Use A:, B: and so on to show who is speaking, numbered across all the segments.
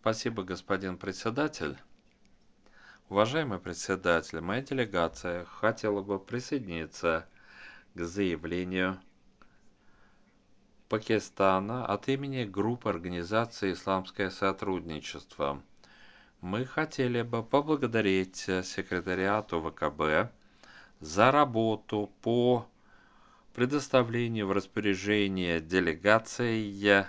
A: Спасибо, господин председатель. Уважаемый председатель, моя делегация хотела бы присоединиться к заявлению Пакистана от имени группы организации «Исламское сотрудничество». Мы хотели бы поблагодарить секретариату ВКБ за работу по предоставлению в распоряжение делегации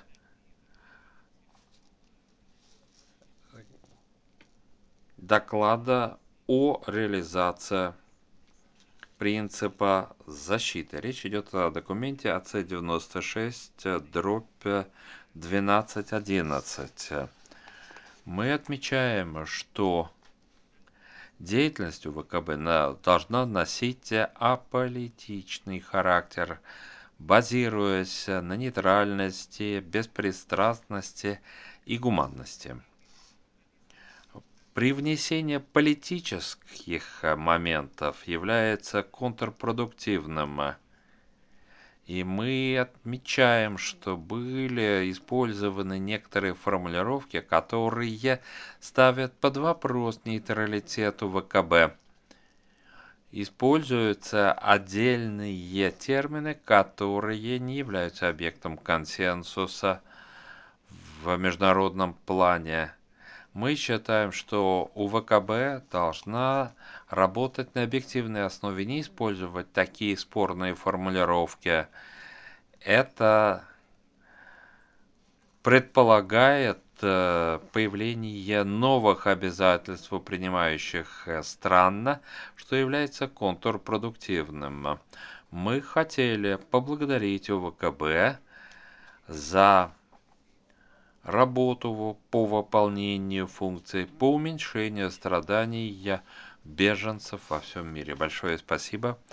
A: доклада о реализации принципа защиты. Речь идет о документе АЦ-96-1211. Мы отмечаем, что деятельность УВКБ должна носить аполитичный характер, базируясь на нейтральности, беспристрастности и гуманности. Привнесение политических моментов является контрпродуктивным, и мы отмечаем, что были использованы некоторые формулировки, которые ставят под вопрос нейтралитет ВКБ. Используются отдельные термины, которые не являются объектом консенсуса в международном плане. Мы считаем, что УВКБ должна работать на объективной основе, не использовать такие спорные формулировки. Это предполагает появление новых обязательств у принимающих стран, что является контрпродуктивным. Мы хотели поблагодарить УВКБ за работу по выполнению функций по уменьшению страданий беженцев во всем мире. Большое спасибо.